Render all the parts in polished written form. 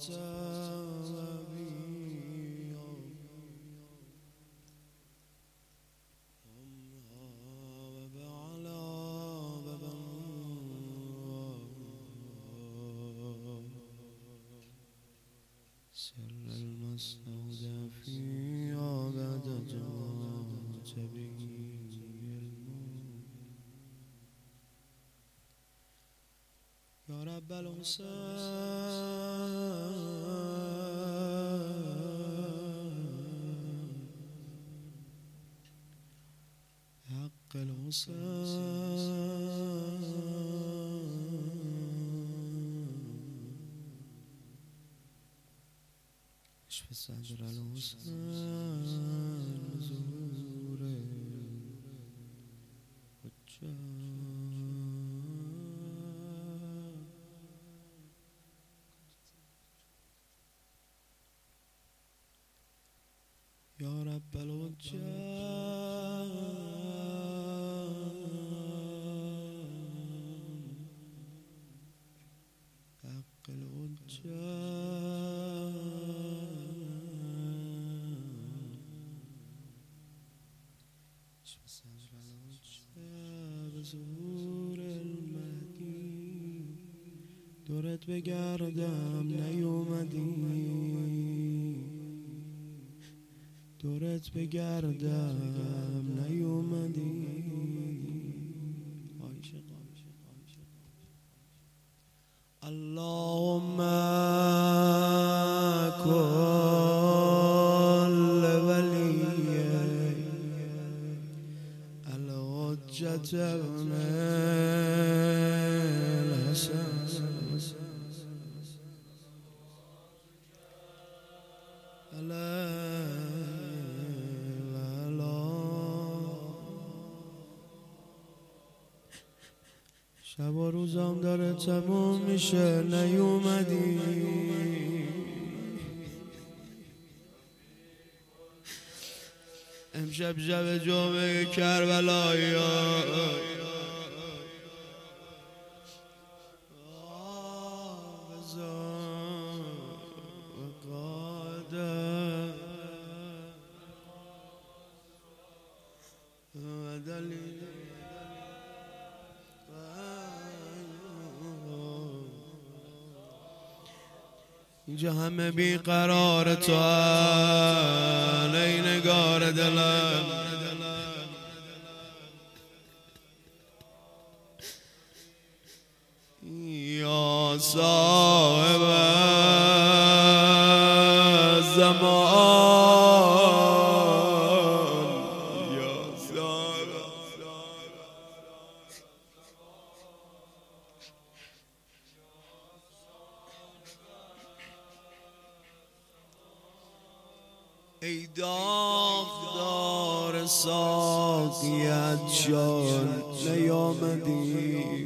سر المستودع في عبد جمعت به يا رب الحسين حق الحسين اشف صدر الحسين ظهور يا رب الحجة حق الحجة بظهور المهدی دورت بگردم نیومدی دورت بگردم نیومدی اللهم كل ولي الحجة ابن الحسن شب و روزم داره تموم میشه نیومدی امشب شب جمعه کربلایی اینجا همه بیقرار تو ای نگار دلم یا صاحب زمان یا صاحب ای داغدار ساقیت چون نیامدی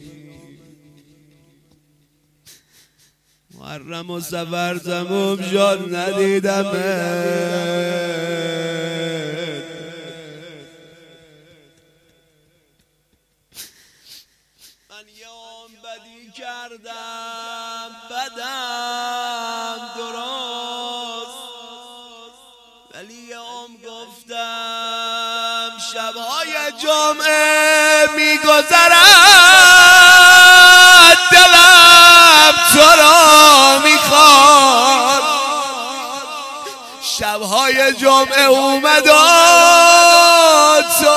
محرم و سفر تموم شد ندیدمت من یه عمر بدی کردم بدم درست ولی یه عمر گفتم شبهای جمعه میگذرد دلم تو را میخواد شبهای جمعه اومد و تو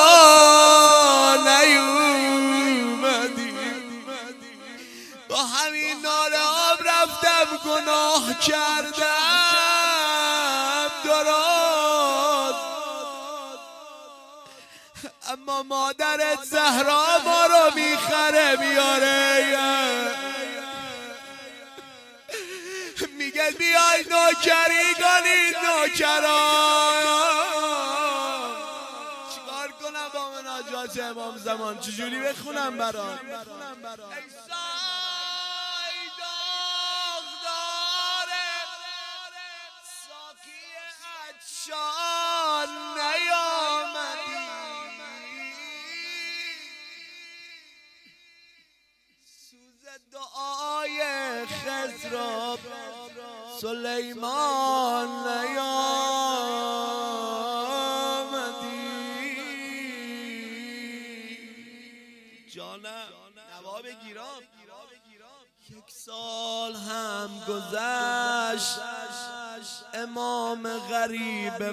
نیومدی با همین ناله هم رفتم گناه کردم درست اما مادرت زهرا ما رو میخره میاره میگه بیای نوکری کنید نوکران چیکار کنم با مناجات امام زمان چجوری بخونم برام شان نیامدی سوز دعای خضر سلیمان نیامدی جانم نواب گیرام. 1 سال هم گذشت امام غریب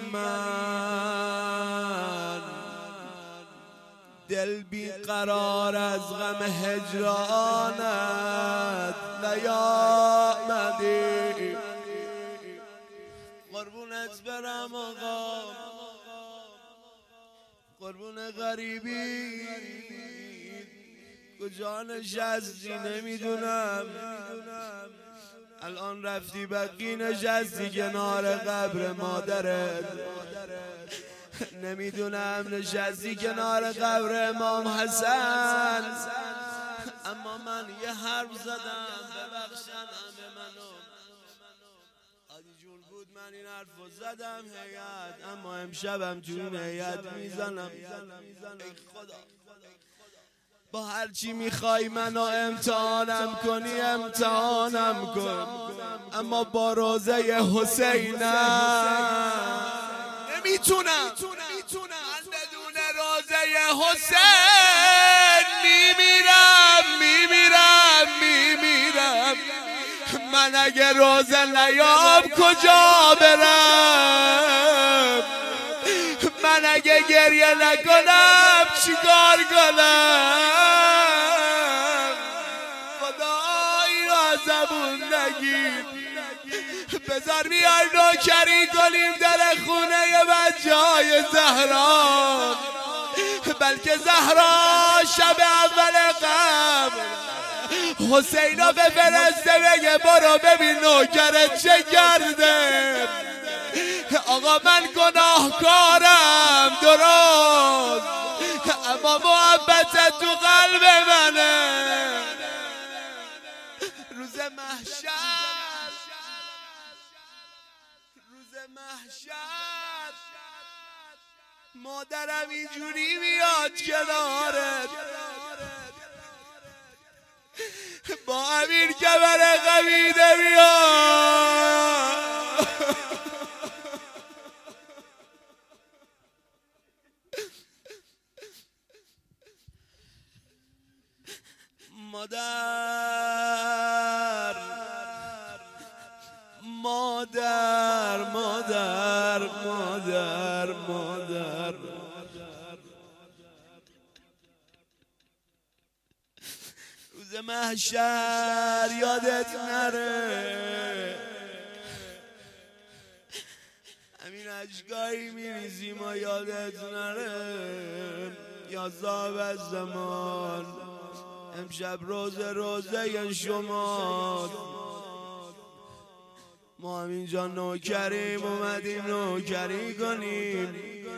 من، دل بی قرار از غم هجرانت نیامدی. قربونت برم آقا، قربون غریبی کجا نشستی نمیدونم. الان رفتی بقی نشستی کنار قبر مادرت، نمیدونم نشستی کنار قبر امام حسن. اما من یه حرف زدم ببخشن همه منو، عادی جون بود من این حرف زدم هیئت، اما امشبم تو این هیئت میزنم. ای خدا با هرچی میخوای منو امتحانم کنی امتحانم کن، اما با روزه حسینم نمیتونم بدون روزه حسین میمیرم. من اگه روزه نیام کجا برم؟ من اگه گریه نکنم چیکار کنم؟ خدایی را زبون نگیر، بذار بیار نوکری کنیم در خونه بچه‌های زهرا، بلکه زهرا شب اول قبل حسینو بفرسته بگه برو ببین نوکرت چه کرده. آقا من گناهکارم درست، اما محبت تو قلب منه. روز محشر مادرم اینجوری میاد کنارت با امیر کمر قمیده میاد. مادر روز محشر یادت نره، همین اشکایی میریزی ما یادت نره. یا صاحب زمان امشب روزه شما، ما همینجا نوکریم اومدیم نوکری کنیم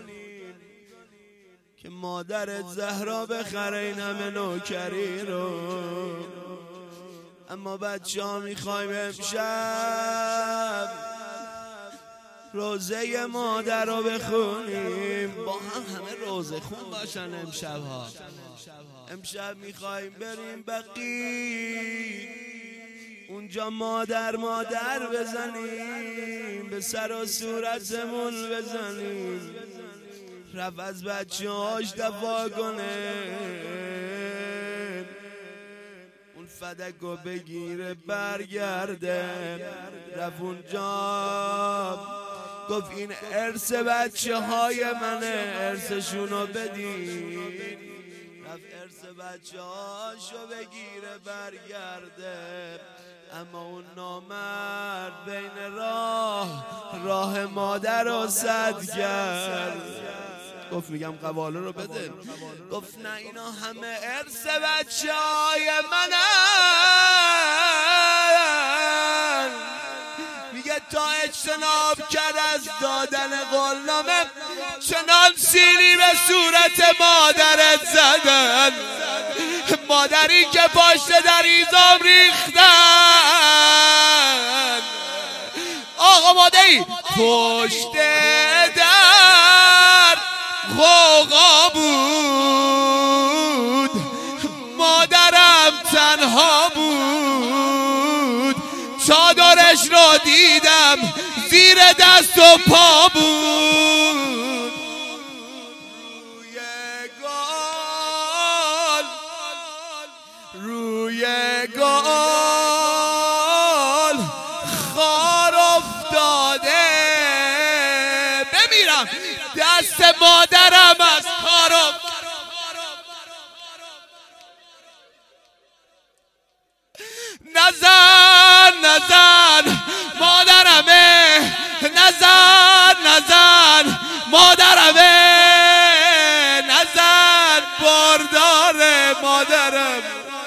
که مادرت زهرا بخره این همه نوکری رو. اما بچه ها میخوایم امشب روزه مادر رو بخونیم، با هم همه روزه خون باشن امشب ها. امشب میخوایم بریم بقی، اونجا مادر بزنیم، به سر و صورتمون بزنیم، رفت از بچه هاش دفاع کنه، اون فدکو بگیره برگرده. رفت اونجا گفت این ارث بچه های منه، ارثشونو بدین. رفت ارث بچه هاشو بگیره برگرده، اما اون نامرد بین راه مادر رو سد کرد. گفت میگم قواله رو بده. گفت نه اینا همه ارث بچه های منن. میگه تا اجتناب کرد از دادن قولنامه چنان سیلی به صورت مادرت زدن، مادری که پشت در ایزام ریختن. آقا مادری پشت در غوغا بود، مادرم تنها بود، چادرش رو دیدم زیر دست و پا بود، روی گل خار افتاده. بمیرم دست مادرم از کار افتاده. نزن مادرمه، نزن مادرمه، نزن باردار مادرم.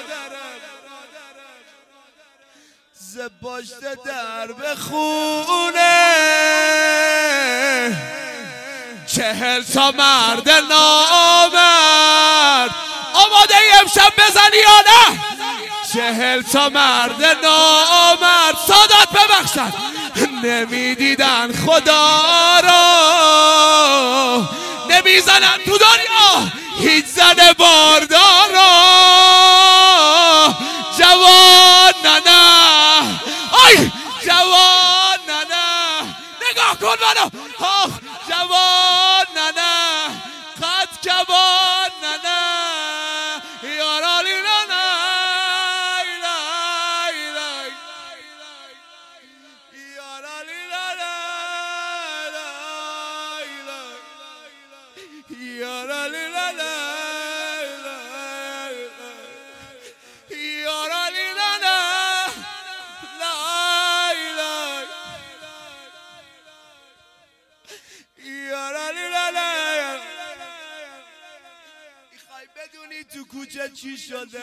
ز پشت در به خونه 40 تا مرد نامرد آماده ای امشب بزنی یا نه؟ 40 تا مرد نامرد سادات ببخشن نمیدیدن خدا را، نمیزنن تو دنیا هیچ زن باردار را. جوان نه، آی جوان نه، نگاه کن منو، جوان نه، قد کبان نه، یارالی نه، بدونی تو کوچه چی شده؟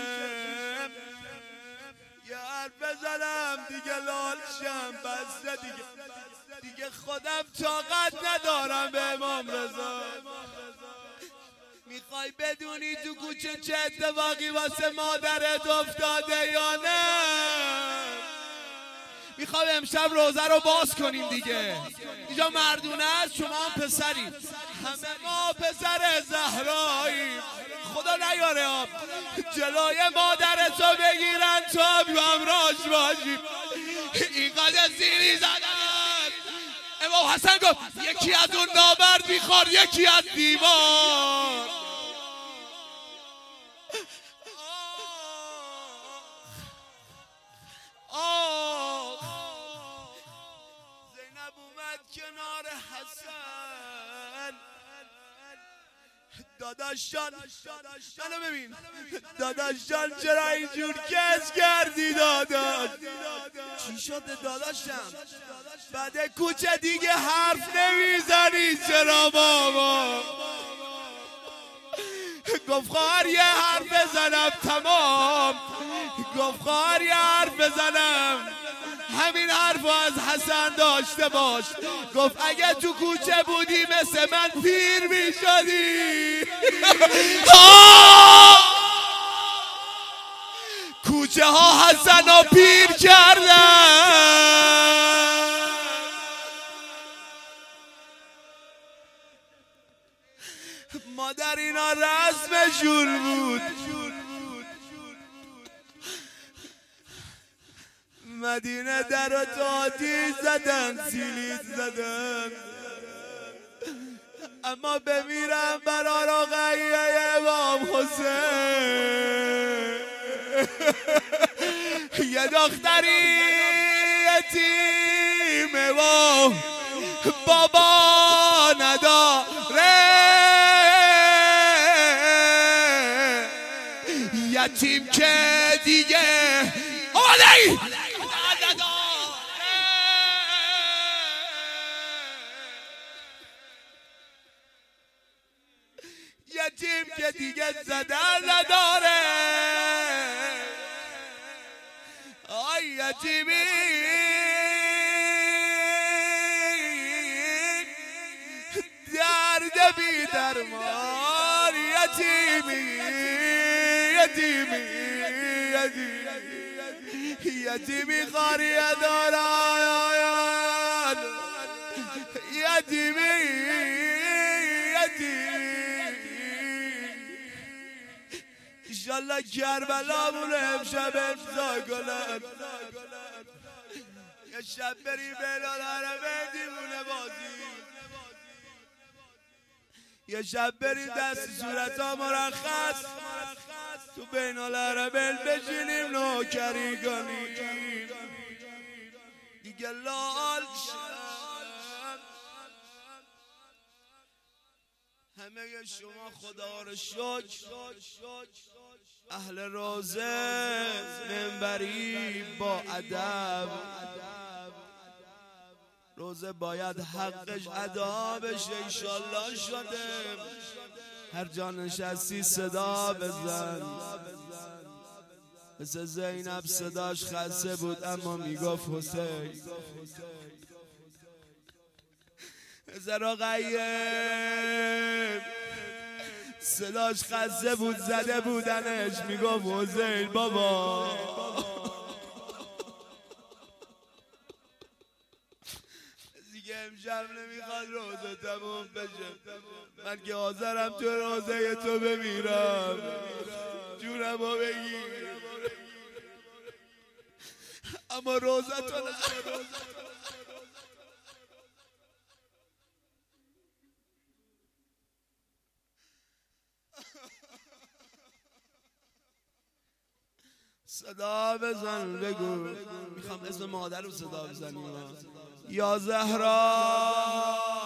یه حرف بزنم دیگه لال شم، بسته دیگه خودم طاقت ندارم به امام رضا. میخوای بدونی تو کوچه چه اتفاقی واسه مادرت افتاده یا نه؟ میخوام امشب روزه رو باز کنیم دیگه. اینجا مردونه است، شما هم پسرید، همه ما پسر زهراییم. خدا نیاره جلوی مادرتو بگیرن تو همراهش باشی. اینقدر زیری زدن امام حسن گفت یکی از اون نامرد میخواد یکی از دیوار. زینب اومد کنار حسن، داداش جان منو ببین، داداش جان چرا اینجور کس کردی داداش؟ چی شده داداشم؟ بعد کوچه دیگه حرف نمیزنی چرا بابا؟ گفت خواهر یه حرف بزنم تمام، گفت خواهر یه حرف بزنم، همین حرفو از حسن داشته باش. گفت اگه تو کوچه بودی مثل من پیر میشدی. کوچه ها حسن رو پیر کردن. مادر اینا رسمشون بود، مدینه در و تاتی زدن، سیلیت زدن، اما بمیرم برا رقیه امام حسین. یه دختری یتیمه و بابا نداره، یتیم که دیگه آماده یتیم که دیگه زدن نداره. آی یتیمی درد بی درمان، یتیمی یتیمی خاری دارن، یتیمی ایشالله کربلا مونه امشب امضا کنن. یه شب بریم بلال حرمین دیوونه بازی، یه شب بریم دست صورت ها مرخص تو بین الحرمین بشینیم نوکری کنیم دیگه لال شم. همه شما خدا رو شکر اهل روزه منبری با ادب، روزه باید حقش ادا بشه انشالله شده. هر جا نشستی صدا بزن، مثل زینب صداش خسته بود اما میگفت حسین. زرا غیر صداش خسته بود زده بودنش میگفت حسین بابا. دیگه امشب نمیخواد روزه تموم بشه، من که حاضرم تو روزه تو بمیرم، جونمو بگیر اما روزه تو نه. صدا بزن بگو، میخوام اسم مادر رو صدا بزنیم. یا زهرا